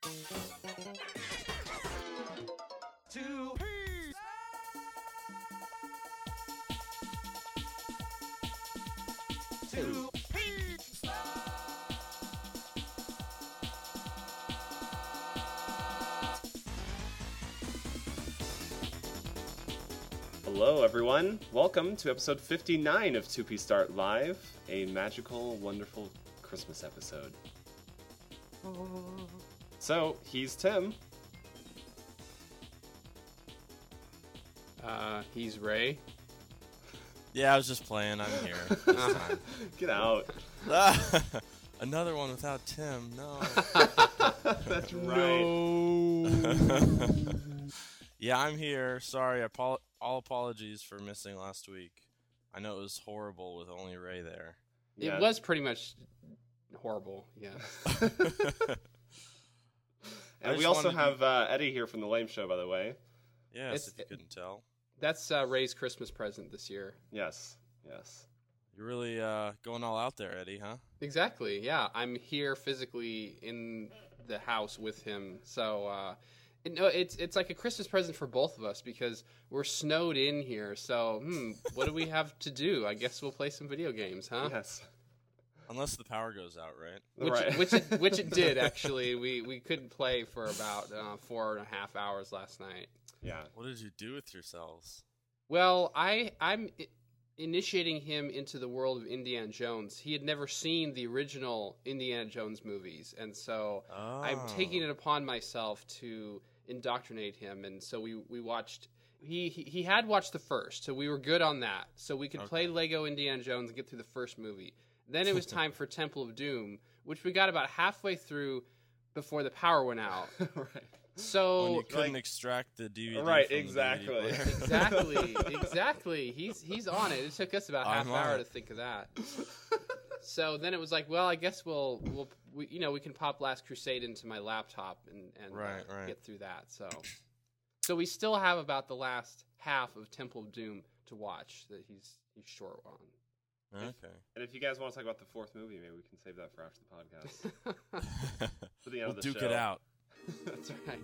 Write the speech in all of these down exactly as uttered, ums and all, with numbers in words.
Two Peas. Two Peas. Hello, everyone. Welcome to episode fifty-nine of two P Start Live, a magical, wonderful Christmas episode. So, he's Tim. Uh, he's Ray. Yeah, I was just playing. I'm here. It's time. Get out. Another one without Tim. No. That's right. Yeah, I'm here. Sorry. Apo- all apologies for missing last week. I know it was horrible with only Ray there. Yeah. It was pretty much horrible, yeah. And I we just also wanted have uh, Eddie here from The Lame Show, by the way. Yes, It's- if you couldn't tell. That's uh, Ray's Christmas present this year. Yes, yes. You're really uh, going all out there, Eddie, huh? Exactly, yeah. I'm here physically in the house with him. So, uh, it, no, it's it's like a Christmas present for both of us because we're snowed in here. So, hmm, what do we have to do? I guess we'll play some video games, huh? Yes. Unless the power goes out, right? Which, Right. it, which, it, which it did, actually. We, we couldn't play for about uh, four and a half hours last night. Yeah. What did you do with yourselves? Well, I I'm i- initiating him into the world of Indiana Jones. He had never seen the original Indiana Jones movies, and so Oh. I'm taking it upon myself to indoctrinate him. And so we we watched. He, he he had watched the first, so we were good on that. So we could play Okay. Lego Indiana Jones and get through the first movie. Then it was time for Temple of Doom, which we got about halfway through before the power went out. Right. So When you couldn't like- extract the D V D. Right, from the exactly. D V D player. Exactly, exactly. He's he's on it. It took us about half I'm an on hour it. to think of that. So then it was like, well, I guess we'll we'll we, you know we can pop Last Crusade into my laptop and and Right, uh, right. get through that. So so we still have about the last half of Temple of Doom to watch that he's he's short on. Okay. And if you guys want to talk about the fourth movie, maybe we can save that for after the podcast. For the end We'll of the duke show. it out. That's right.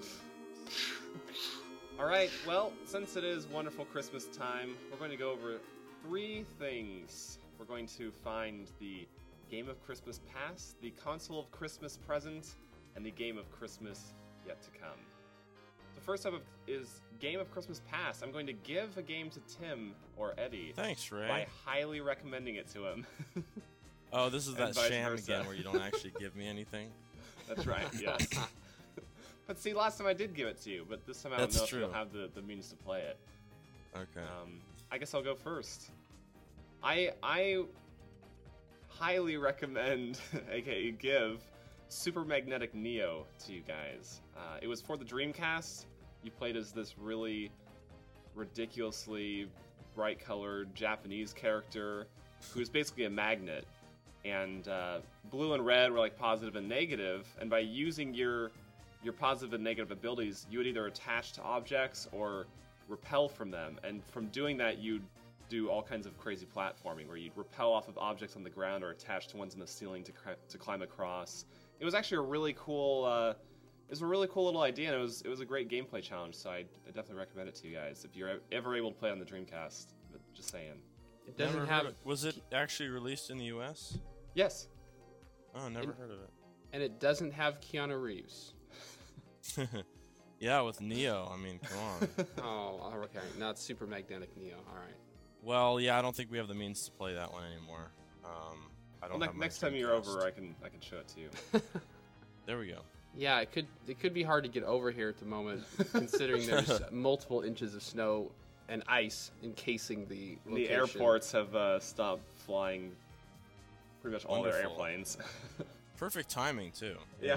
All right, well, since it is wonderful Christmas time, we're going to go over three things. We're going to find the Game of Christmas Past, the Console of Christmas Present, and the Game of Christmas Yet to Come. The first up is Game of Christmas Past. I'm going to give a game to Tim or Eddie Thanks, Ray. by highly recommending it to him. Oh, this is and that vice sham versa. again where you don't actually give me anything. That's right, yes. But see, last time I did give it to you, but this time I don't That's know true. if you'll have the, the means to play it. Okay. Um, I guess I'll go first. I I highly recommend, aka give, Super Magnetic Neo to you guys. Uh, it was for the Dreamcast. You played as this really ridiculously bright-colored Japanese character who was basically a magnet. And uh, blue and red were like positive and negative, and by using your your positive and negative abilities, you would either attach to objects or repel from them. And from doing that, you'd do all kinds of crazy platforming, where you'd repel off of objects on the ground or attach to ones in the ceiling to cr- to climb across. It was actually a really cool. Uh, it was a really cool little idea, and it was it was a great gameplay challenge. So I, I definitely recommend it to you guys if you're ever able to play on the Dreamcast. But just saying. It doesn't Never have heard of- Was it actually released in the U S? Yes. Oh, never It- heard of and it doesn't have Keanu Reeves. it. Yeah, with Neo. I mean, come on. Oh, okay. Now it's Super Magnetic Neo. All right. Well, yeah, I don't think we have the means to play that one anymore. Um, I don't Well, have ne- my next time you're Dreamcast. over, I can I can show it to you. There we go. Yeah, it could it could be hard to get over here at the moment, considering there's multiple inches of snow and ice encasing the And location. the airports have uh, stopped flying pretty much all their Wonderful. airplanes. Perfect timing, too. Yeah.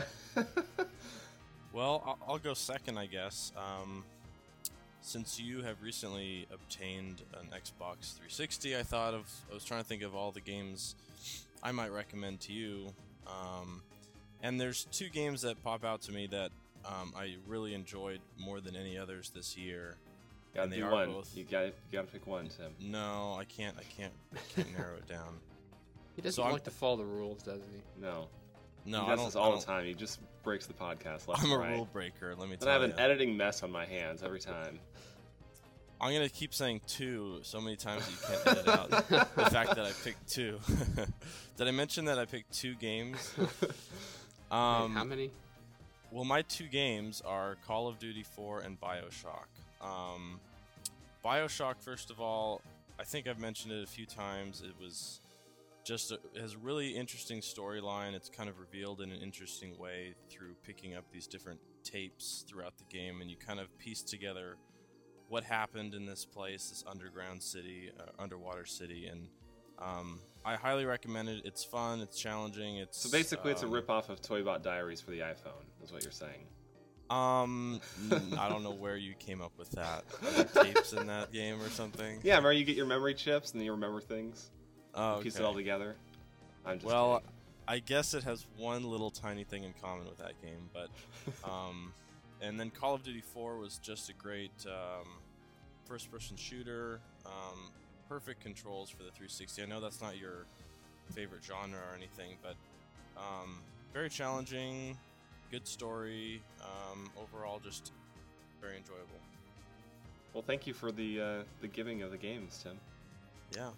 Well, I'll, I'll go second, I guess. Um, since you have recently obtained an Xbox three sixty, I thought of. I was trying to think of all the games I might recommend to you. Um, and there's two games that pop out to me that um, I really enjoyed more than any others this year. Gotta And they do are one. both- You gotta, you gotta pick one, Tim. No, I can't. I can't. I can't narrow it down. He doesn't So I'm- like to follow the rules, does he? No. No, he I does don't. this I all don't- the time. He just breaks the podcast left I'm and a right. rule breaker. Let me And tell I have you. an editing mess on my hands every time. I'm gonna keep saying two so many times that you can't edit out the fact that I picked two. Did I mention that I picked two games? Um, Wait, how many? Well, my two games are Call of Duty four and BioShock. Um, BioShock, first of all, I think I've mentioned it a few times. It was just a, it has a really interesting storyline. It's kind of revealed in an interesting way through picking up these different tapes throughout the game, and you kind of piece together what happened in this place, this underground city, uh, underwater city, and um, I highly recommend it. It's fun, it's challenging. It's So basically, it's a um, ripoff of Toybot Diaries for the iPhone, is what you're saying. Um, n- I don't know where you came up with that. Are there tapes in that game or something? Yeah, remember you get your memory chips and then you remember things? Oh, Piece it okay. all together? I'm just Well, kidding. I guess it has one little tiny thing in common with that game, but um, and then Call of Duty four was just a great um, first-person shooter. Um, perfect controls for the three sixty. I know that's not your favorite genre or anything, but um, very challenging, good story. Um, overall, just very enjoyable. Well, thank you for the uh, the giving of the games, Tim. Yeah.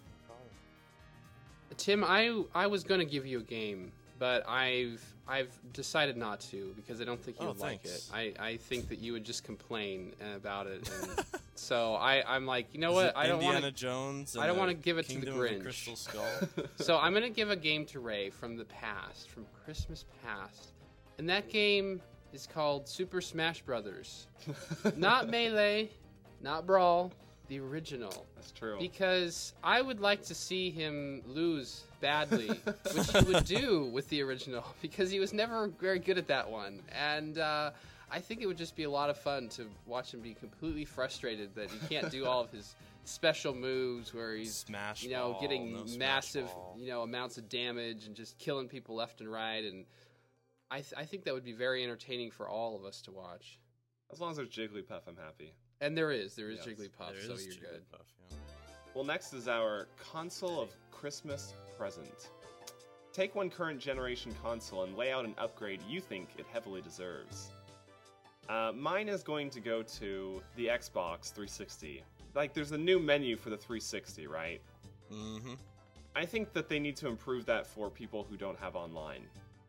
Tim, I I was gonna give you a game, but I've I've decided not to because I don't think you Oh, would like it. thanks. I, I think that you would just complain about it, and so I I'm like, you know Is what? it I don't Indiana want to. Jones. I and don't the wanna give it to the Kingdom of Grinch. Crystal Skull. So I'm gonna give a game to Ray from the past, from Christmas past, and that game is called Super Smash Brothers. Not Melee, not Brawl, the original. That's true. Because I would like to see him lose badly, which he would do with the original, because he was never very good at that one. And uh, I think it would just be a lot of fun to watch him be completely frustrated that he can't do all of his special moves where he's, Smash you know, ball, getting no smash massive, ball. you know, amounts of damage and just killing people left and right. And I, th- I think that would be very entertaining for all of us to watch. As long as there's Jigglypuff, I'm happy. And there is, there is Yes, Jigglypuff, There so is you're good. Jigglypuff, yeah. Well, next is our console of Christmas present. Take one current generation console and lay out an upgrade you think it heavily deserves. Uh, mine is going to go to the Xbox three sixty. Like, there's a new menu for the three sixty, right? Mm-hmm. I think that they need to improve that for people who don't have online.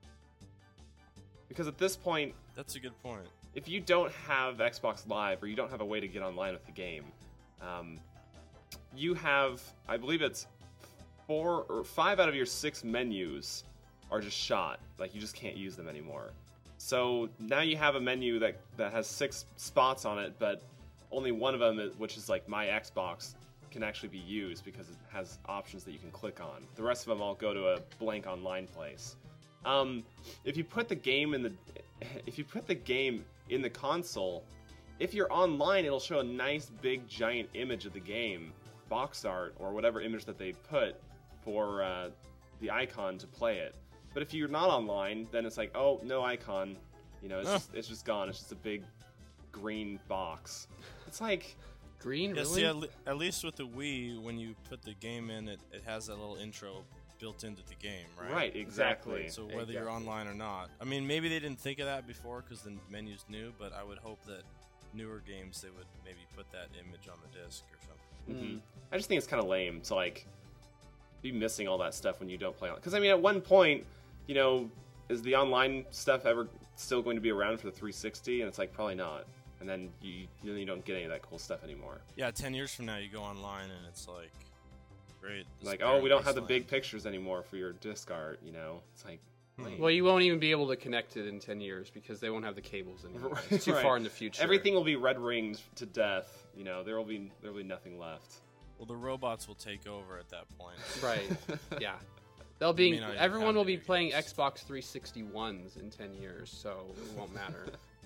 Because at this point, That's a good point. if you don't have Xbox Live or you don't have a way to get online with the game, um, you have, I believe it's four or five out of your six menus are just shot. Like, you just can't use them anymore. So now you have a menu that, that has six spots on it, but only one of them, is, which is like My Xbox, can actually be used because it has options that you can click on. The rest of them all go to a blank online place. Um, if you put the game in the, if you put the game in the console, if you're online, it'll show a nice big giant image of the game, box art or whatever image that they put for uh, the icon to play it. But if you're not online, then it's like, oh, no icon. You know, it's Huh. just it's just gone. It's just a big green box. It's like, Green, Yeah, really? see, at, le- at least with the Wii, when you put the game in, it, it has that little intro built into the game, right? right, exactly. So whether you're Exactly. online or not, I mean, maybe they didn't think of that before because the menu's new, but I would hope that newer games they would maybe put that image on the disc or something. hmm I just think it's kind of lame to like be missing all that stuff when you don't play on. Because I mean, at one point, you know, is the online stuff ever still going to be around for the three sixty? And it's like probably not. And then you then you don't get any of that cool stuff anymore. Yeah, ten years from now, you go online and it's like, great. this Like, barren oh, we don't have the wasteland. big pictures anymore for your disc art. You know, it's like. Hmm. lame. Well, you won't even be able to connect it in ten years because they won't have the cables anymore. It's too Right. far in the future. Everything will be red ringed to death. You know, there will be there will be nothing left. Well, the robots will take over at that point. Right. Yeah. They'll You be may not even everyone have will be video playing games. Xbox three sixty-ones in ten years, so it won't matter.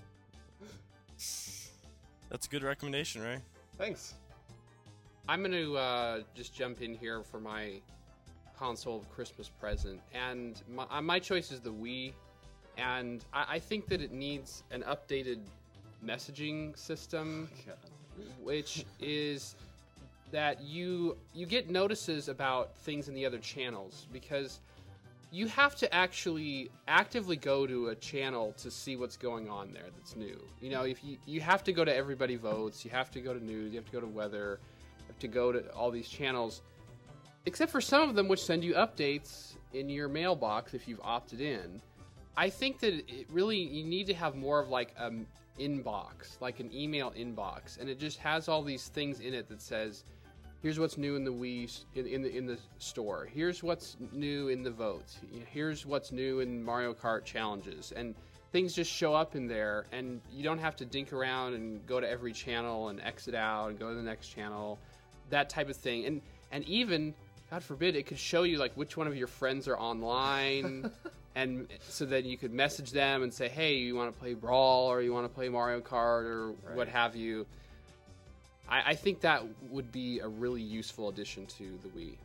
That's a good recommendation, Ray. Thanks. I'm going to uh, just jump in here for my console of Christmas present, and my, uh, my choice is the Wii, and I, I think that it needs an updated messaging system, which is that you you get notices about things in the other channels, because you have to actually actively go to a channel to see what's going on there that's new. You know, if you you have to go to Everybody Votes, you have to go to news, you have to go to weather, you have to go to all these channels, except for some of them which send you updates in your mailbox if you've opted in. I think that it really, you need to have more of like an inbox, like an email inbox, and it just has all these things in it that says, here's what's new in the Wii in, in the in the store. Here's what's new in the votes. Here's what's new in Mario Kart challenges, and things just show up in there, and you don't have to dink around and go to every channel and exit out and go to the next channel, that type of thing. And and even, God forbid, it could show you like which one of your friends are online, and so that you could message them and say, hey, you want to play Brawl or you want to play Mario Kart or Right. what have you. I, I think that would be a really useful addition to the Wii.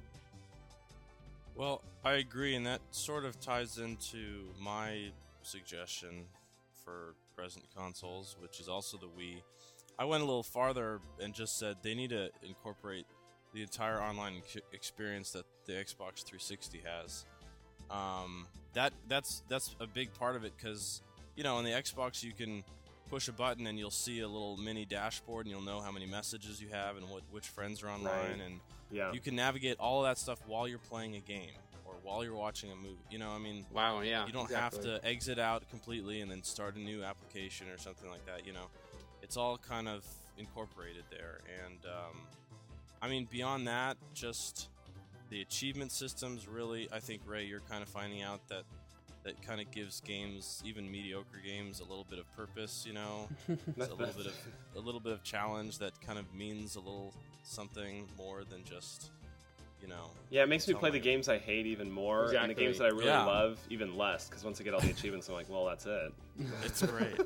Well, I agree, and that sort of ties into my suggestion for present consoles, which is also the Wii. I went a little farther and just said they need to incorporate the entire online c- experience that the Xbox three sixty has. Um, that that's that's a big part of it, because you know on the Xbox you can push a button and you'll see a little mini dashboard and you'll know how many messages you have and what which friends are online, Right. and Yeah. you can navigate all of that stuff while you're playing a game or while you're watching a movie. You know, I mean, Wow, yeah. you don't exactly. have to exit out completely and then start a new application or something like that. You know, it's all kind of incorporated there. And um, I mean, beyond that, just the achievement systems. Really, I think, Ray, you're kind of finding out that that kind of gives games, even mediocre games, a little bit of purpose. You know, it's a little bit of a little bit of challenge that kind of means a little something more than just, you know. Yeah, it makes me It's play all the like- games I hate even more, and the Exactly. games that I really Yeah. love even less, because once I get all the achievements, I'm like, well, that's it. It's great.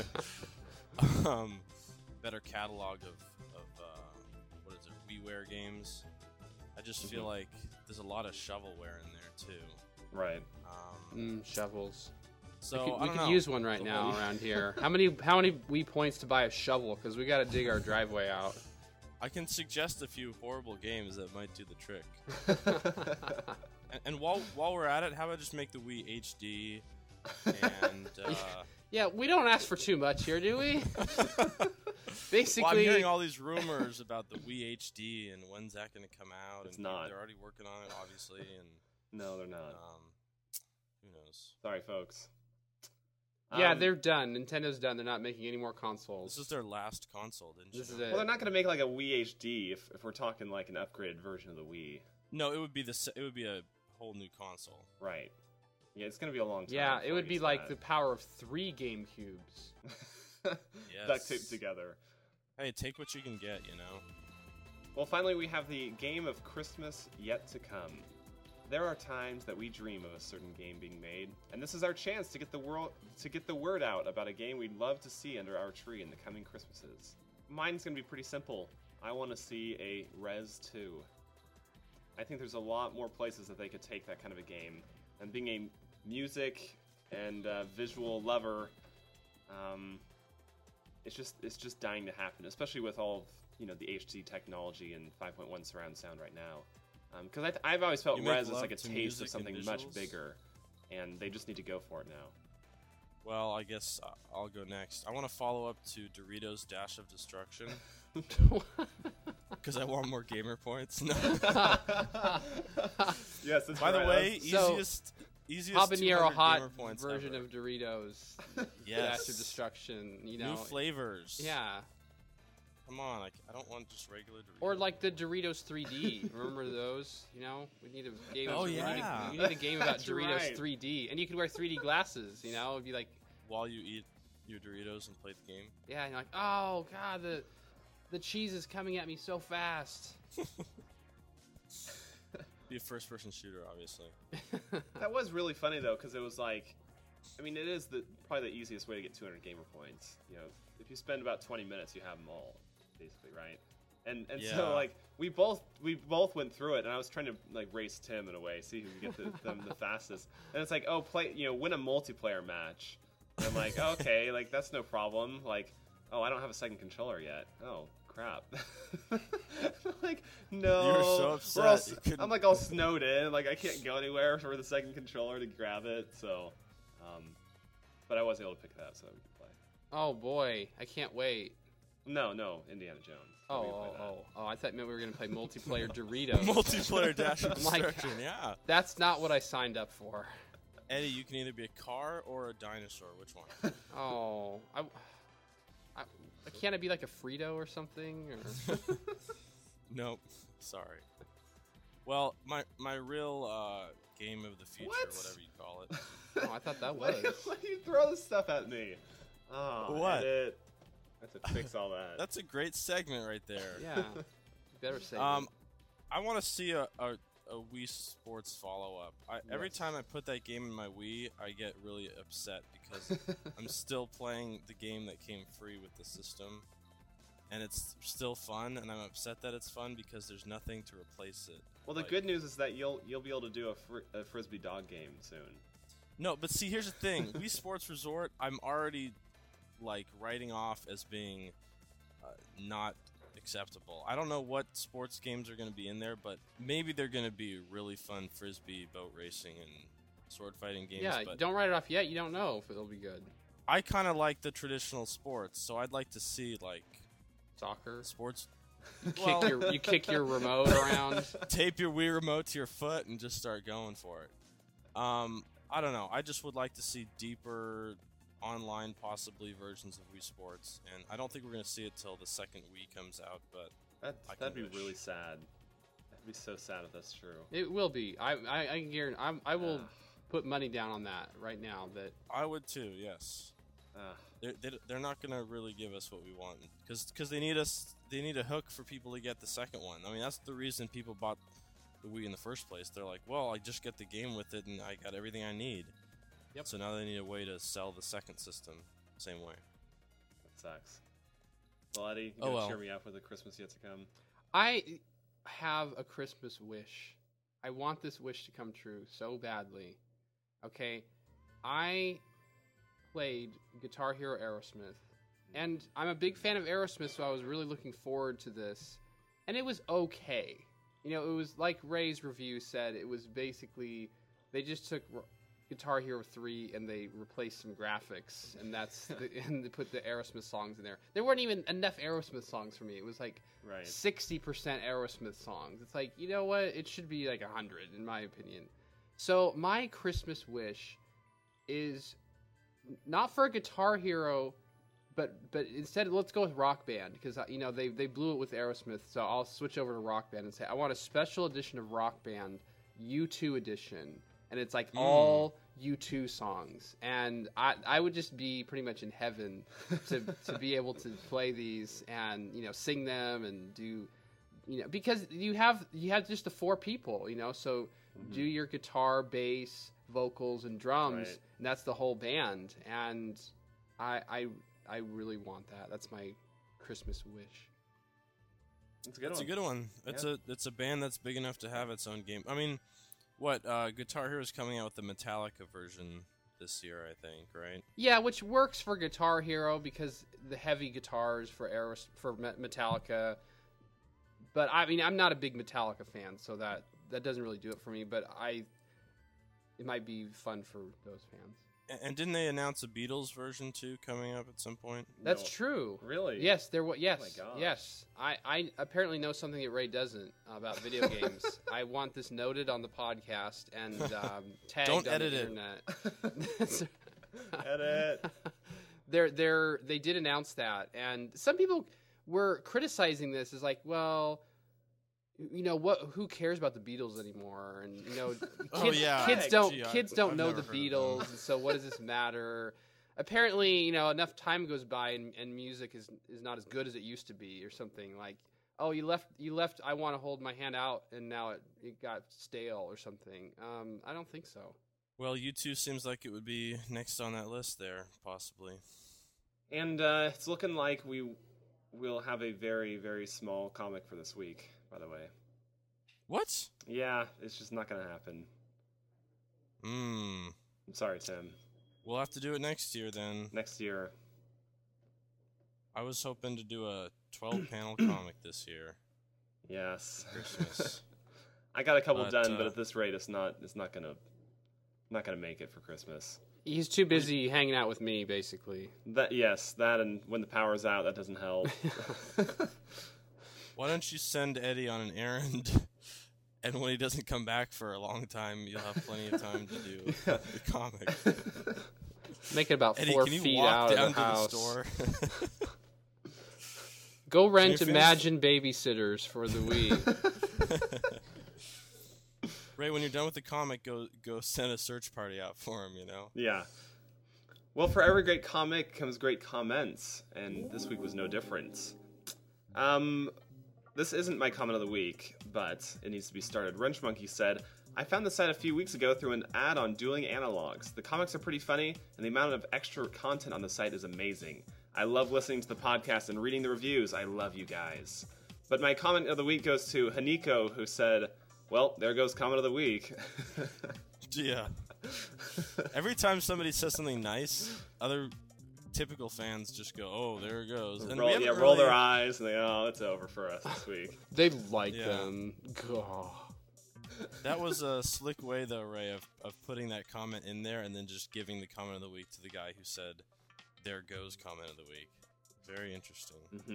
um, better catalog of, of uh, what is it, WiiWare games. I just feel Mhm. like there's a lot of shovelware in there too. Right. Um, Mm, shovels. so we could, I we don't could know. use one right The now whole- around here. How many how many Wii points to buy a shovel? Because we got to dig our driveway out. I can suggest a few horrible games that might do the trick. And, and while while we're at it, how about just make the Wii H D and uh, Yeah, we don't ask for too much here, do we? Basically, well, I'm hearing all these rumors about the Wii H D and when's that going to come out? It's and not. They're already working on it, obviously, and No, they're not. um, who knows? Sorry, folks. yeah, Um, they're done. Nintendo's done. They're not making any more consoles. This is their last console, didn't you? This is know? it. Well, they're not going to make like a Wii H D if, if we're talking like an upgraded version of the Wii. No, it would be the se- it would be a whole new console. Right. Yeah, it's going to be a long time. Yeah, it before would we be get to like the that. power of three GameCubes. Yes. Duct taped together. Hey, take what you can get, you know. Well, finally, we have the game of Christmas yet to come. There are times that we dream of a certain game being made, and this is our chance to get the world to get the word out about a game we'd love to see under our tree in the coming Christmases. Mine's gonna be pretty simple. I want to see a Rez two. I think there's a lot more places that they could take that kind of a game, and being a music and uh, visual lover, um, it's just it's just dying to happen, especially with all of, you know, the H D technology and five point one surround sound right now. Because I th- I've always felt You make Rez is love like a to taste music of and something much visuals? bigger, and they just need to go for it now. Well, I guess uh, I'll go next. I want to follow up to Doritos Dash of Destruction because I want more gamer points. No. Yes, it's By the Rez. way, So, easiest easiest Habanero two hundred hot gamer points version ever. of Doritos. Yes. Dash of Destruction. You know. New flavors. Yeah. Come on, I, I don't want just regular Doritos. Or like the Doritos three D. Remember those? You know, we need a game. Oh, we need a- yeah. we need a game about That's Doritos right. three D, and you could wear three D glasses. You know, it'd be like, while you eat your Doritos and play the game. yeah, and you're like, oh god, the the cheese is coming at me so fast. Be a first-person shooter, obviously. That was really funny though, because it was like, I mean, it is the probably the easiest way to get two hundred gamer points. You know, if you spend about twenty minutes, you have them all, basically, right? And and Yeah. so like we both we both went through it, and I was trying to like race Tim in a way, see who can get the, them the fastest. And it's like, oh, play, you know, win a multiplayer match. And I'm like, okay, like that's no problem. Like, oh, I don't have a second controller yet. Oh, crap. crap. Like, no. You were so We're upset all you s- couldn't- I'm like all snowed in. Like I can't go anywhere for the second controller to grab it. So, um, but I was able to pick it up so we could play. Oh boy, I can't wait. No, no, Indiana Jones. Oh, We can play oh, that. oh, oh! I thought maybe we were gonna play multiplayer Doritos. Multiplayer Dash and I'm like- Destruction, yeah. That's not what I signed up for. Eddie, you can either be a car or a dinosaur. Which one? Oh, I, I, can't it be like a Frito or something? Or Nope. Sorry. Well, my my real uh, game of the future, What? whatever you call it. oh, I thought that Why, was. why do you throw this stuff at me? Oh, What? edit. I have to fix all that. That's a great segment right there. Yeah, you better say. Um, I want to see a, a, a Wii Sports follow up. I, Every Yes. time I put that game in my Wii, I get really upset because I'm still playing the game that came free with the system, and it's still fun. And I'm upset that it's fun because there's nothing to replace it. Well, the Like- good news is that you'll you'll be able to do a, fr- a frisbee dog game soon. No, but see, here's the thing: Wii Sports Resort, I'm already like writing off as being uh, not acceptable. I don't know what sports games are going to be in there, but maybe they're going to be really fun frisbee, boat racing, and sword fighting games. yeah, but don't write it off yet. You don't know if it'll be good. I kind of like the traditional sports, so I'd like to see like Soccer. sports. You Well- kick your you kick your remote around. Tape your Wii remote to your foot and just start going for it. Um, I don't know. I just would like to see deeper online, possibly versions of Wii Sports, and I don't think we're going to see it till the second Wii comes out. But That I that'd can be wish. really sad. That'd be so sad if that's true. It will be. I I, I can guarantee. I'm, I will Ugh. put money down on that right now. That I would too. Yes, Ugh. they're they, they're not going to really give us what we want because they need us. They need a hook for people to get the second one. I mean, that's the reason people bought the Wii in the first place. They're like, well, I just get the game with it, and I got everything I need. Yep. So now they need a way to sell the second system. Same way. That sucks. Well, Eddie, you Oh, gonna well. cheer me up for the Christmas yet to come? I have a Christmas wish. I want this wish to come true so badly. Okay, I played Guitar Hero Aerosmith, and I'm a big fan of Aerosmith, so I was really looking forward to this. And it was okay. You know, it was like Ray's review said, it was basically, they just took R- Guitar Hero three and they replaced some graphics, and that's the, and they put the Aerosmith songs in there. There weren't even enough Aerosmith songs for me. It was like Right. sixty percent Aerosmith songs. It's like, you know what? It should be like one hundred, in my opinion. So, my Christmas wish is not for a Guitar Hero, but but instead, let's go with Rock Band, because, you know, they, they blew it with Aerosmith, so I'll switch over to Rock Band and say, I want a special edition of Rock Band, U two edition, and it's like all U two songs. And I I would just be pretty much in heaven to to be able to play these and, you know, sing them and do, you know, because you have you have just the four people, you know, so do your guitar, bass, vocals, and drums, Right. and that's the whole band. And I I I really want that. That's my Christmas wish. It's a good It's one. a good one. It's Yeah. a it's a band that's big enough to have its own game. I mean, what uh, Guitar Hero is coming out with the Metallica version this year, I think, right? Yeah, which works for Guitar Hero because the heavy guitars for Aeros for Me- Metallica. But I mean, I'm not a big Metallica fan, so that that doesn't really do it for me. But I, it might be fun for those fans. A- And didn't they announce a Beatles version too coming up at some point? That's No. true. Really? Yes, there was. Yes, Oh my gosh. yes. I, I apparently know something that Ray doesn't about video games. I want this noted on the podcast and um, tagged Don't on edit the it. internet. Edit. they're they're they did announce that, and some people were criticizing this as like, well, you know what? Who cares about the Beatles anymore? And you know, kids, Oh, yeah. kids don't Gee, I- kids don't I've know never the heard of them. Beatles, and so what does this matter? Apparently, you know, enough time goes by, and, and music is is not as good as it used to be, or something like. Oh, you left. You left. I want to hold my hand out, and now it, it got stale or something. Um, I don't think so. Well, U two seems like it would be next on that list there, possibly. And uh, it's looking like we will have a very, very small comic for this week, by the way. What? Yeah, it's just not going to happen. Hmm. I'm sorry, Tim. We'll have to do it next year then. Next year. I was hoping to do a twelve panel comic this year. Yes. Christmas. I got a couple But, done, uh, but at this rate, it's not. It's not gonna. Not gonna make it for Christmas. He's too busy hanging out with me, basically. That yes, that and when the power's out, that doesn't help. Why don't you send Eddie on an errand, and when he doesn't come back for a long time, you'll have plenty of time to do the comic. Make it about Eddie, four can you feet walk out down of the to house. the store? Go you rent finish- Imagine Babysitters for the Wii. Ray, when you're done with the comic, go go send a search party out for him. You know. Yeah. Well, for every great comic comes great comments, and this week was no different. Um, this isn't my comment of the week, but it needs to be started. Wrench Monkey said, I found the site a few weeks ago through an ad on Dueling Analogs. The comics are pretty funny, and the amount of extra content on the site is amazing. I love listening to the podcast and reading the reviews. I love you guys. But my comment of the week goes to Haniko, who said, well, there goes comment of the week. Yeah. Every time somebody says something nice, other typical fans just go, "Oh, there it goes." And we roll, haven't yeah, roll really- their eyes and they, oh, it's over for us this week. They like Yeah. them. God. That was a slick way, though, Ray, of, of putting that comment in there and then just giving the comment of the week to the guy who said, "There goes comment of the week." Very interesting.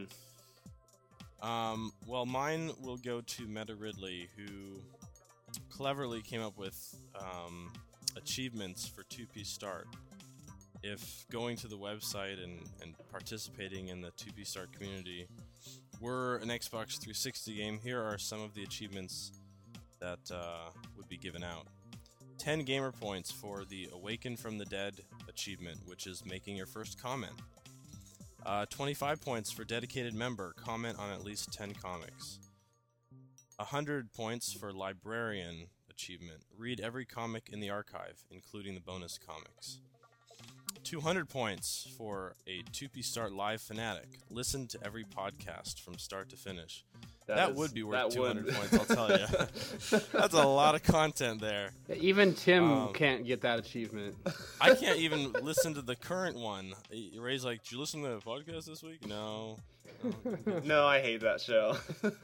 Mm-hmm. Um, well, mine will go to Meta Ridley, who cleverly came up with um, achievements for two-piece start. If going to the website and, and participating in the two-piece start community were an Xbox three sixty game, here are some of the achievements that uh, would be given out. ten gamer points for the Awaken from the Dead achievement, which is making your first comment. Uh, twenty-five points for dedicated member, comment on at least ten comics. one hundred points for librarian achievement, read every comic in the archive, including the bonus comics. two hundred points for a two-piece start live fanatic, listen to every podcast from start to finish. That, is- would be worth that two hundred would- points, I'll tell you. That's a lot of content there. Even Tim Um, can't get that achievement. I can't even listen to the current one. Ray's like, did you listen to the podcast this week? No. No, I hate that show.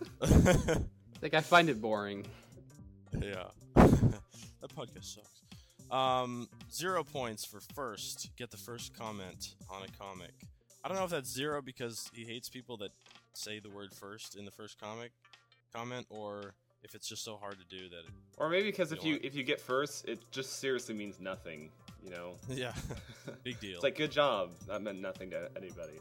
Like, I find it boring. Yeah. That podcast sucks. Um, zero points for first. Get the first comment on a comic. I don't know if that's zero because he hates people that say the word first in the first comic comment, or if it's just so hard to do that it, Or maybe because if You know you what? if you get first, it just seriously means nothing. You know, yeah, big deal. it's like good job. That meant nothing to anybody.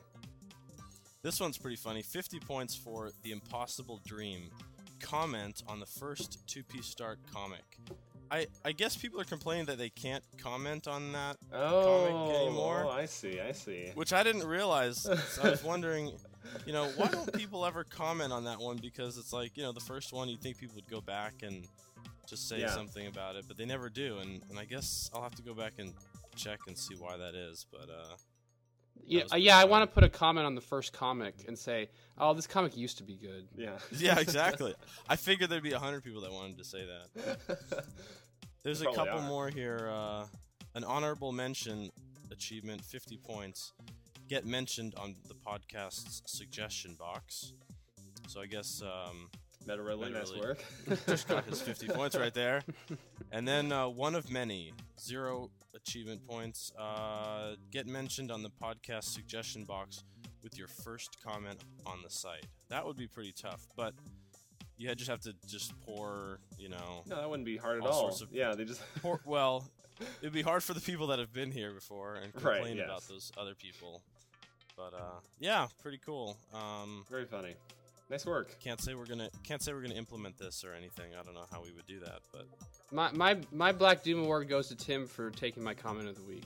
This one's pretty funny. fifty points for The Impossible Dream. Comment on the first two-piece start comic. I, I guess people are complaining that they can't comment on that Oh, anymore. oh, I see, I see. Which I didn't realize. So I was wondering, you know, why don't people ever comment on that one? Because it's like, you know, the first one, you'd think people would go back and just say Yeah. something about it, but they never do. And, and I guess I'll have to go back and check and see why that is. But, uh, Yeah, was uh, pretty yeah. I funny. want to put a comment on the first comic and say, "Oh, this comic used to be good." Yeah. yeah, exactly. I figured there'd be a hundred people that wanted to say that. There's a Probably couple are. more here. Uh, an honorable mention achievement, fifty points. Get mentioned on the podcast's suggestion box. So I guess um, Meta Ridley, Meta nice Ridley. work. just got his fifty points right there. And then uh, one of many, zero achievement points. Uh, get mentioned on the podcast suggestion box with your first comment on the site. That would be pretty tough, but you had- just have to just pour, you know, No, that wouldn't be hard at All all. sorts of- Yeah, they just. pour, well, it'd be hard for the people that have been here before and Right, complain yes. about those other people. But uh, yeah, pretty cool. Um, Very funny. Nice work. can't say we're gonna can't say we're gonna implement this or anything. I don't know how we would do that, but My my my Black Doom award goes to Tim for taking my comment of the week.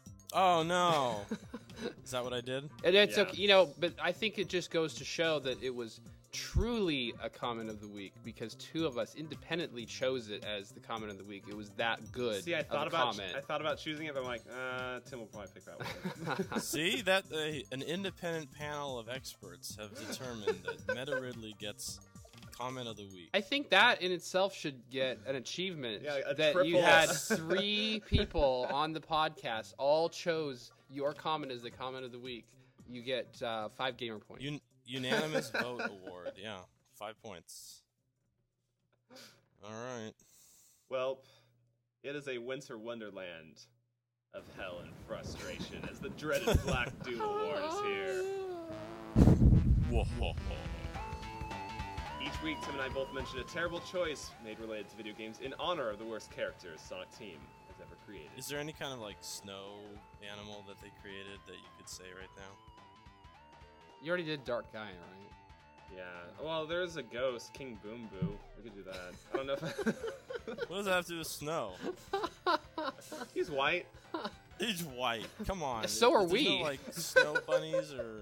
oh no, is that what I did? And it's Yeah. okay, you know, but I think it just goes to show that it was truly a comment of the week because two of us independently chose it as the comment of the week. It was that good. See, I of thought a about comment. I thought about choosing it, but I'm like, uh, Tim will probably pick that one. See that uh, an independent panel of experts have determined that Meta Ridley gets comment of the week. I think that in itself should get an achievement. Yeah, a that you triple had S. three people on the podcast all chose your comment as the comment of the week. You get uh, five gamer points. You Unanimous vote award. Yeah, five points. All right. Well, it is a winter wonderland of hell and frustration as the dreaded Black Doom Award is here. Whoa, whoa, whoa. Each week, Tim and I both mention a terrible choice made related to video games in honor of the worst characters Sonic Team has ever created. Is there any kind of like snow animal that they created that you could say right now? You already did Dark Gaia, right? Yeah. Well, there's a ghost, King Boom Boo. We could do that. I don't know if What does that have to do with snow? he's white. He's white. Come on. So are There's we. No, like snow bunnies or.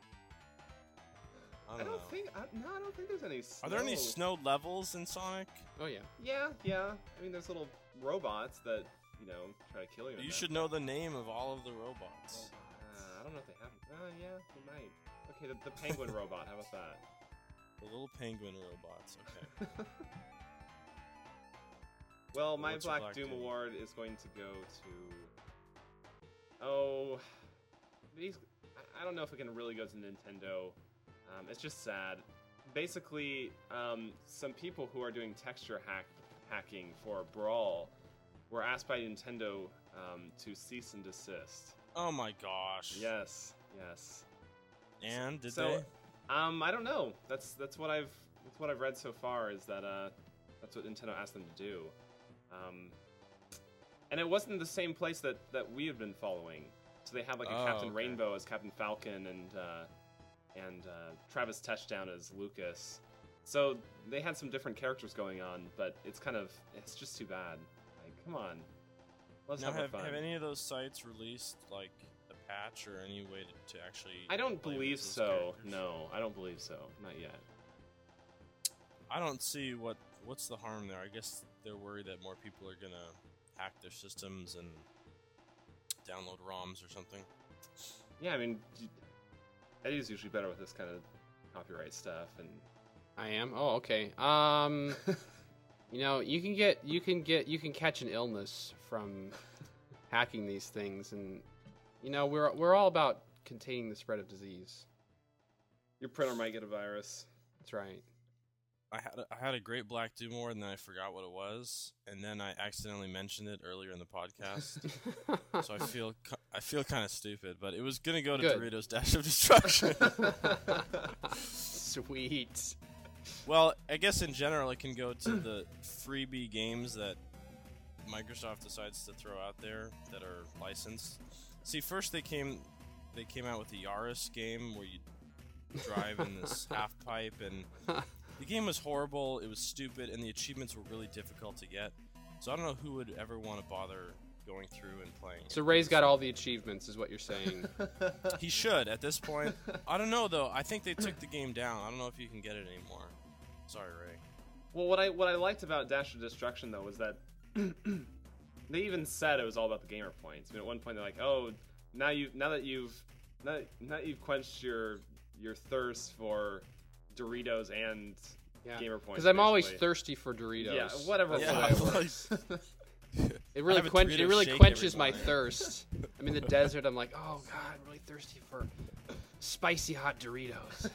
I I don't, don't know. think. I, no, I don't think there's any. Snow. Are there any snow levels in Sonic? Oh yeah. Yeah, yeah. I mean, there's little robots that you know try to kill you. in You that. should know the name of all of the robots. Uh, I don't know if they have. Uh, yeah, they might. Okay, the, the penguin robot. How about that? The little penguin robots. Okay. Well, my What's your Black, Black Doom, Doom? award is going to go to. Oh, these. I- I don't know if it can really go to Nintendo. Um, it's just sad. Basically, um, some people who are doing texture hack hacking for Brawl were asked by Nintendo um, to cease and desist. Oh my gosh. Yes, yes. And did so, they? um, I don't know. That's that's what I've that's what I've read so far. Is that uh, that's what Nintendo asked them to do. Um, and it wasn't the same place that, that we had been following. So they had like a Oh, Captain okay. Rainbow as Captain Falcon and uh, and uh, Travis Touchdown as Lucas. So they had some different characters going on, but it's kind of it's just too bad. Like, come on, let's Now, have, have, fun. have any of those sites released like a patch or any way to, to actually? I don't play with believe those so. characters? No, I don't believe so. Not yet. I don't see what what's the harm there. I guess they're worried that more people are gonna hack their systems and download ROMs or something. Yeah, I mean, y- Eddie's usually better with this kind of copyright stuff, and I am. Oh, okay. Um, you know, you can get, you can get, you can catch an illness from hacking these things, and you know, we're we're all about containing the spread of disease. your printer might get a virus. That's right. I had a, I had a great Black Doom Award, and then I forgot what it was, and then I accidentally mentioned it earlier in the podcast. So I feel ki- I feel kind of stupid, but it was gonna go to Good. Doritos Dash of Destruction. Sweet. Well, I guess in general it can go to the freebie games that Microsoft decides to throw out there that are licensed. See, first they came they came out with the Yaris game where you drive in this half pipe, and the game was horrible, it was stupid, and the achievements were really difficult to get. So I don't know who would ever want to bother going through and playing. So Ray's got all the achievements, is what you're saying. He should at this point. I don't know though. I think they took the game down. I don't know if you can get it anymore. Sorry, Ray. Well, what I what I liked about Dash of Destruction though was that they even said it was all about the gamer points. I mean, at one point they're like, "Oh, now you now that you've now, now that you've quenched your your thirst for Doritos and Yeah. gamer points." Because I'm always basically." thirsty for Doritos. Yeah, whatever. Yeah. way it works. It really have a quench, it Dorito really shake quenches every my morning. thirst. I'm in the desert. I'm like, oh god, I'm really thirsty for spicy hot Doritos.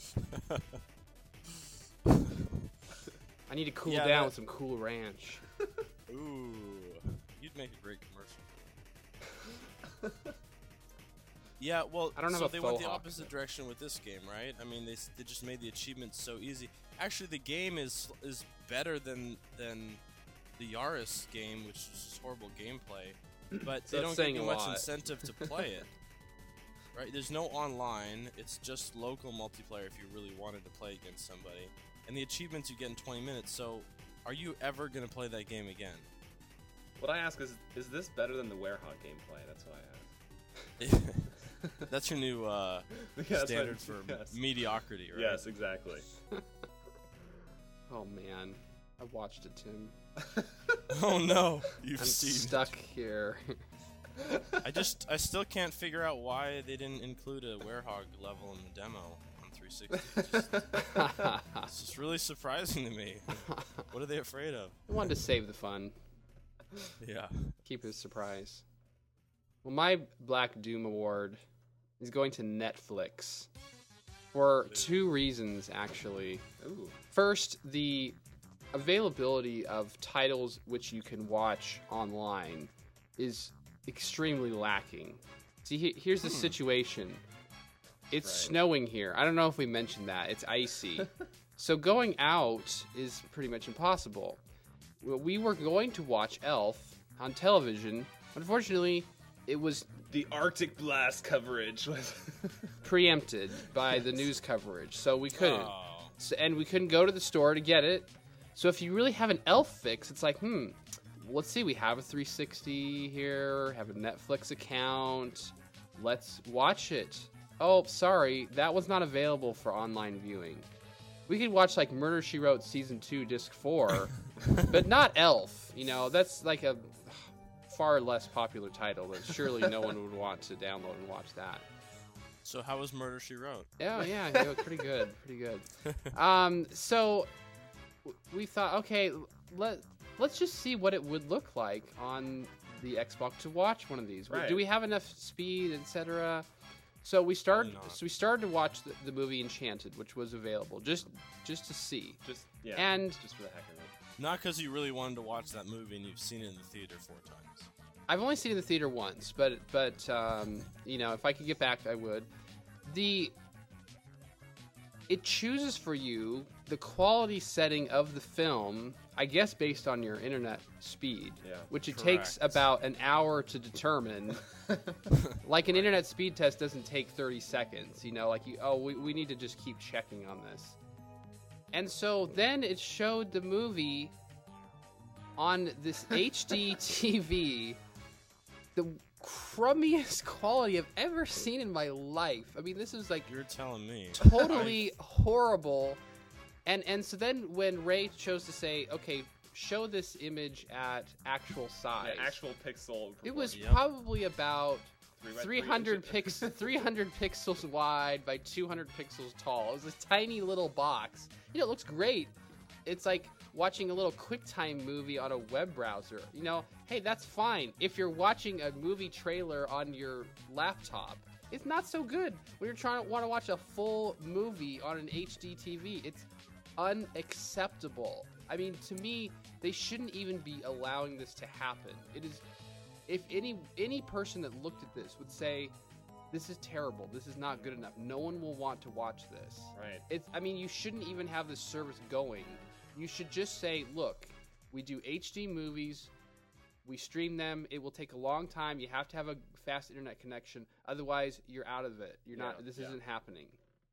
I need to cool Yeah, down that- with some Cool Ranch. Ooh, you'd make a great commercial. Yeah, well, I don't have so a they went faux the hawk. opposite direction with this game, right? I mean, they, s- they just made the achievements so easy. Actually, the game is is better than than the Yaris game, which is just horrible gameplay. But they that's don't give saying you a much lot. incentive to play it. Right? There's no online. It's just local multiplayer if you really wanted to play against somebody. And the achievements you get in twenty minutes. So, are you ever going to play that game again? What I ask is, is this better than the Werehog gameplay? That's what I ask. That's your new uh, Yeah, that's what- standard for yes. mediocrity, right? Yes, exactly. Oh man, I watched it, Tim. Oh no, you've I'm seen. stuck here. I just, I still can't figure out why they didn't include a Werehog level in the demo on three sixty. It's just, it's just really surprising to me. What are they afraid of? I wanted to save the fun, Yeah. keep it a surprise. Well, my Black Doom Award is going to Netflix. for two reasons, actually. Ooh. First, the availability of titles which you can watch online is extremely lacking. See, he- here's the situation. It's Right. snowing here. I don't know if we mentioned that. It's icy. So going out is pretty much impossible. Well, we were going to watch Elf on television. Unfortunately, it was The Arctic Blast coverage was preempted by the news coverage, so we couldn't. Oh. So, and we couldn't go to the store to get it. So if you really have an Elf fix, it's like, hmm, let's see, we have a three sixty here, have a Netflix account. Let's watch it. Oh, sorry, that was not available for online viewing. We could watch like Murder, She Wrote season two, disc four, but not Elf. You know, that's like a far less popular title that surely no one would want to download and watch that. So how was Murder, She Wrote? Yeah, yeah, yeah, pretty good, pretty good. Um, so w- we thought, okay, let let's just see what it would look like on the Xbox to watch one of these. Right. Do we have enough speed, et cetera? So we started. Probably not. So we started to watch the, the movie Enchanted, which was available just just to see. just yeah, And- just for the heck of it. Not because you really wanted to watch that movie and you've seen it in the theater four times. I've only seen it in the theater once, but but um, you know, if I could get back, I would. The it chooses for you the quality setting of the film, I guess, based on your internet speed, Yeah. which it takes Correct. about an hour to determine. Like an internet speed test doesn't take thirty seconds, you know. Like you, oh, we we need to just keep checking on this. And so then it showed the movie on this H D T V, the crummiest quality I've ever seen in my life. I mean, this is like You're telling me. totally horrible. And and so then when Ray chose to say, okay, show this image at actual size, Yeah, actual pixel. it was Yep. probably about Three by three three hundred inches. pix three hundred pixels wide by two hundred pixels tall. It was a tiny little box. You know, it looks great. It's like watching a little QuickTime movie on a web browser. You know, hey, that's fine. If you're watching a movie trailer on your laptop, it's not so good. When you're trying to want to watch a full movie on an H D T V, it's unacceptable. I mean, to me, they shouldn't even be allowing this to happen. It is, if any any person that looked at this would say, this is terrible, this is not good enough, no one will want to watch this. Right. It's, I mean, you shouldn't even have this service going. You should just say, look, we do H D movies, we stream them, it will take a long time, you have to have a fast internet connection, otherwise you're out of it. You're not, Yeah, this yeah. isn't happening.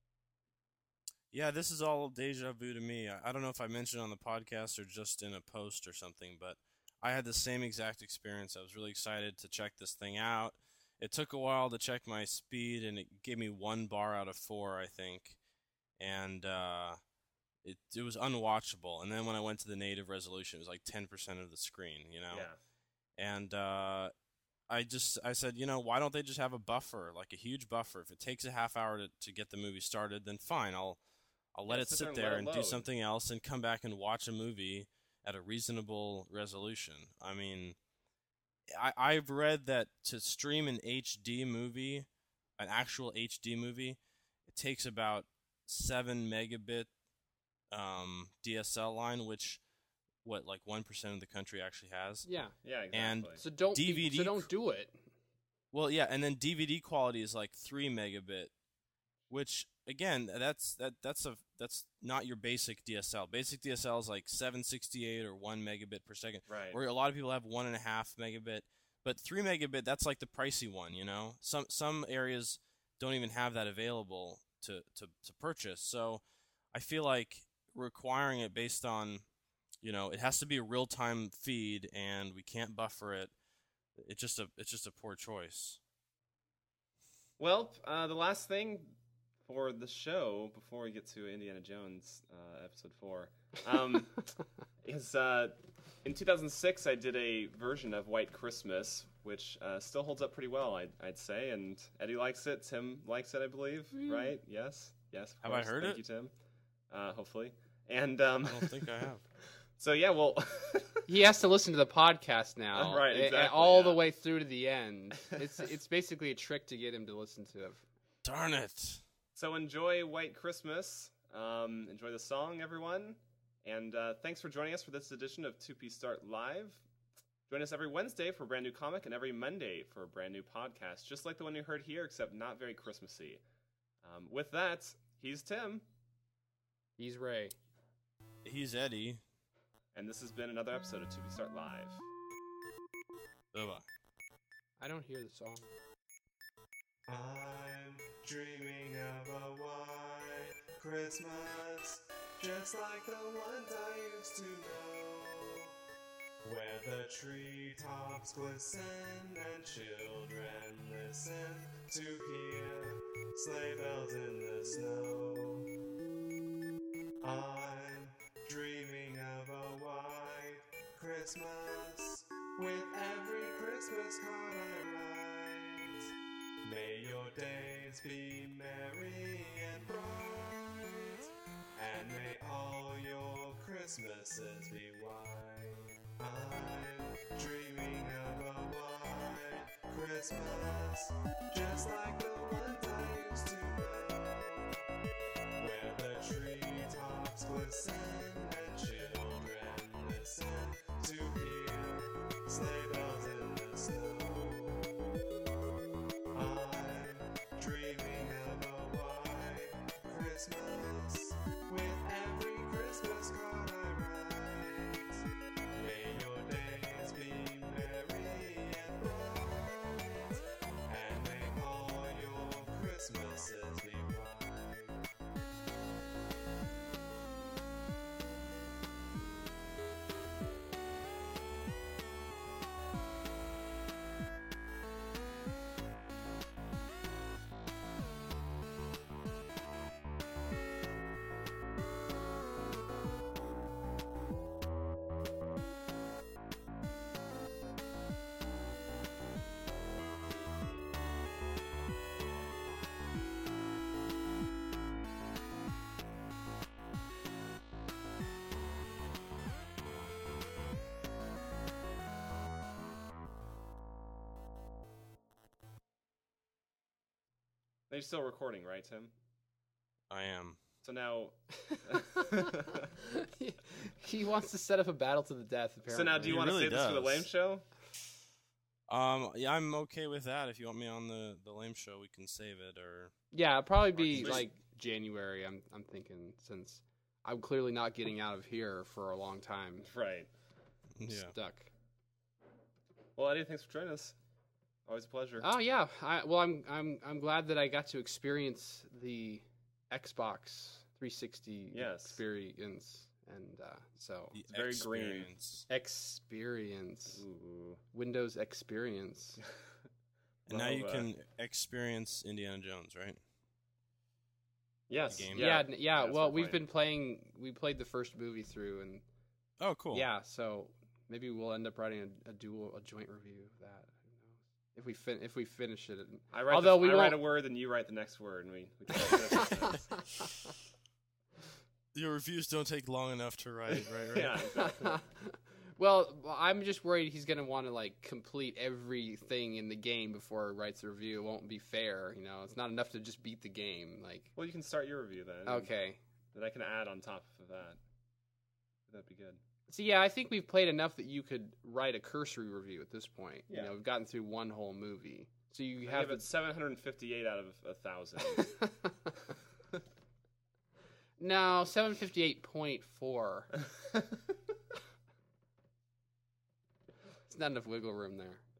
Yeah, this is all deja vu to me. I, I don't know if I mentioned on the podcast or just in a post or something, but I had the same exact experience. I was really excited to check this thing out. It took a while to check my speed, and it gave me one bar out of four, I think. And uh, it it was unwatchable. And then when I went to the native resolution, it was like ten percent of the screen, you know? Yeah. And uh, I just I said, you know, why don't they just have a buffer, like a huge buffer? If it takes a half hour to, to get the movie started, then fine, I'll I'll let Yeah, it sit sit there there and and let it do load. something else and come back and watch a movie at a reasonable resolution. I mean, I I've read that to stream an H D movie, an actual H D movie, it takes about seven megabit um, D S L line, which what like one percent of the country actually has. Yeah. Yeah. Exactly. And So don't D V be, D so don't do it. Well, yeah, and then D V D quality is like three megabit, which again, that's that that's a that's not your basic D S L. Basic D S L is like seven sixty-eight or one megabit per second, right. where a lot of people have one and a half megabit. But three megabit, that's like the pricey one, you know. Some some areas don't even have that available to to to purchase. So I feel like requiring it based on, you know, it has to be a real time feed, and we can't buffer it. It's just a it's just a poor choice. Well, uh, the last thing for the show before we get to Indiana Jones uh, episode four um, is uh, in two thousand six I did a version of White Christmas, which uh, still holds up pretty well, I'd, I'd say, and Eddie likes it, Tim likes it, I believe, right? Yes, yes. Of Have I course. heard Thank it? you, Tim. Uh, hopefully, and um, I don't think I have. so yeah, well, He has to listen to the podcast now, Right, a- a- exactly, all yeah. the way through to the end. It's it's basically a trick to get him to listen to it. Darn it! So enjoy White Christmas. Um, enjoy the song, everyone. And uh, thanks for joining us for this edition of two Piece Start Live. Join us every Wednesday for a brand new comic and every Monday for a brand new podcast, just like the one you heard here, except not very Christmassy. Um, with that, he's Tim. He's Ray. He's Eddie. And this has been another episode of two Piece Start Live. Bye-bye. I don't hear the song. I'm dreaming of a white Christmas, just like the ones I used to know, where the treetops glisten and children listen to hear sleigh bells in the snow. I'm dreaming of a white Christmas, with every Christmas card I write. May your days be merry and bright, and may all your Christmases be white. I'm dreaming of a white Christmas, just like the ones I used to know, where the treetops glisten and children listen to hear sleigh bells in the snow. I'm dreaming of a white Christmas, with every Christmas card I write. May your days be merry and bright, and may all your Christmases be white. They're still recording, right, Tim? I am. So now... He wants to set up a battle to the death, apparently. so now do you He want to really say this for the does. Lame Show? Um, yeah, I'm okay with that. If you want me on the, the lame show, we can save it, or... Yeah, it'll probably be Just- like January, I'm I'm thinking, since I'm clearly not getting out of here for a long time. Right. Yeah. Stuck. Well, Eddie, thanks for joining us. Always a pleasure. Oh yeah. I, well, I'm I'm I'm glad that I got to experience the Xbox three sixty Yes. experience, and uh, so The It's very green. experience. experience Ooh. Windows experience. And now Love you that. can experience Indiana Jones, right? Yes. game. Yeah, Yeah. yeah. yeah That's well, what we've we're been playing. We played the first movie through, and Oh, cool. yeah, so maybe we'll end up writing a, a dual, a joint review of that. Who knows? If we fin- if we finish it. I write, Although the, we I write won't- a word, and you write the next word, and we... we can write this. Your reviews don't take long enough to write, right? Right. Yeah, exactly. Well, I'm just worried he's gonna want to like complete everything in the game before he writes a review. It won't be fair, you know. It's not enough to just beat the game. Like, Well, you can start your review then. and okay, Then I can add on top of that. That'd be good. so yeah, I think we've played enough that you could write a cursory review at this point. Yeah. You know, we've gotten through one whole movie, so you I have give it seven hundred fifty-eight out of a thousand. No, seven fifty-eight point four. It's not enough wiggle room there.